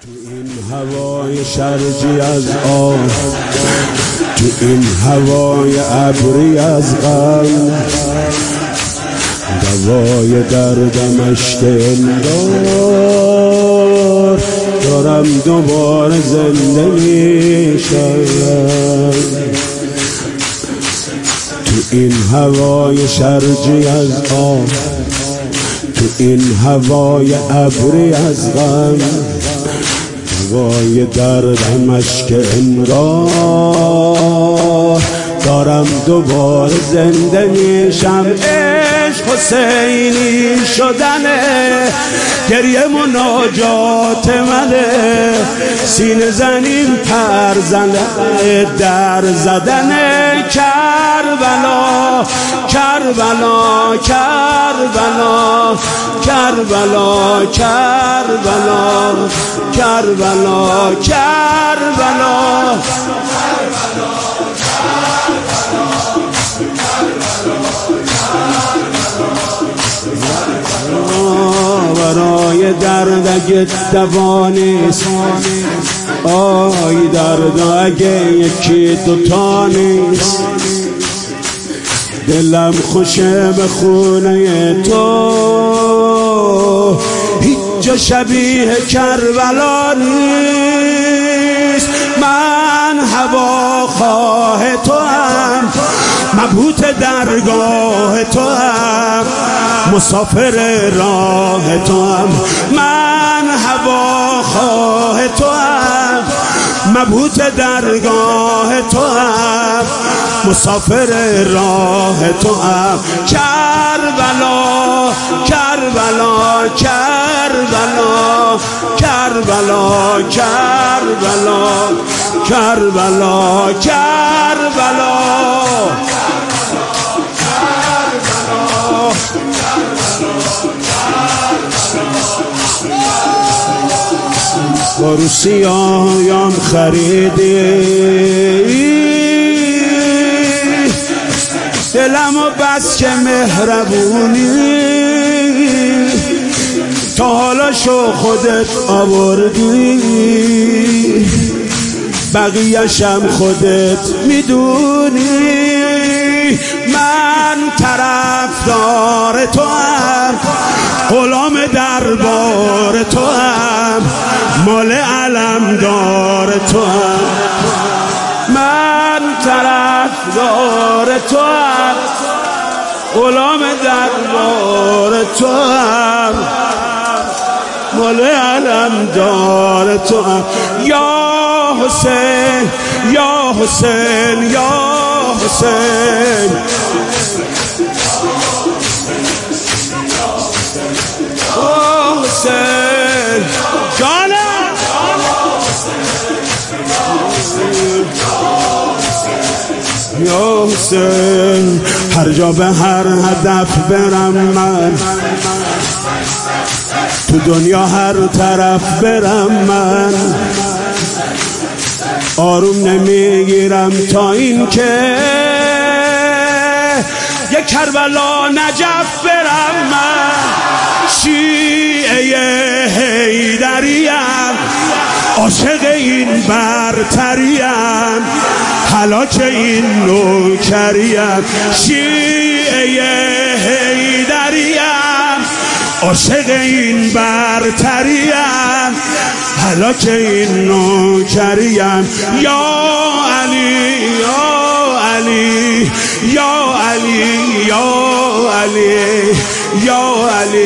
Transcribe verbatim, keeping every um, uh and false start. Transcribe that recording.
تو این هوای شرجی از آب، تو این هوای ابری از غم، دوای دردم اشک انگار دارم دوباره زنده میشم. تو این هوای شرجی از آب، تو این هوای ابری از غم، دوای دردم اشک انگار دارم دوباره زنده میشم. عشق حسینی شدنه، گریه مناجات منه، سینه زنیم پر زنه، در زدنه. کربلا کربلا کربلا کربلا کربلا کربلا کربلا برای درد اگه دوا نیست، آی درد اگه یکی دوتا نیست، دلم خوشه به خونه تو، هیچ جا شبیه کربلا نیست. من هوا خواه تو هم، مبهوت درگاه تو هم، مسافر راه تو هم. من هوا خواه تو هم، مبهوت درگاه تو هم، مسافر راه تو هم. کربلا کربلا کربلا کربلا کربلا کربلا کربلا با رو سیاهیم خریدی دلم و بس که مهربونی، تا حالا شو خودت آوردی، بقیه‌شم خودت میدونی. من طرفدار تو هم، غلام دربار تو هم، مال علمدار تو هم. من طرفدار تو هم، غلام دربار تو هم، مال علمدار تو هم. یا حسین یا حسین یا حسین، یا حسین جانم، یا حسین. هر جا به هر هدف برم من، تو دنیا هر طرف برم من، آروم نمیگیرم تا این که یک کربلا نجف برم من. شیعه حیدریم، عاشق این برتریم، هلاک این نوکریم. شیعه حیدریم، عاشق این برتریم، هلاک این نوکریم. یا علی یا علی یا علی یا علی یا علی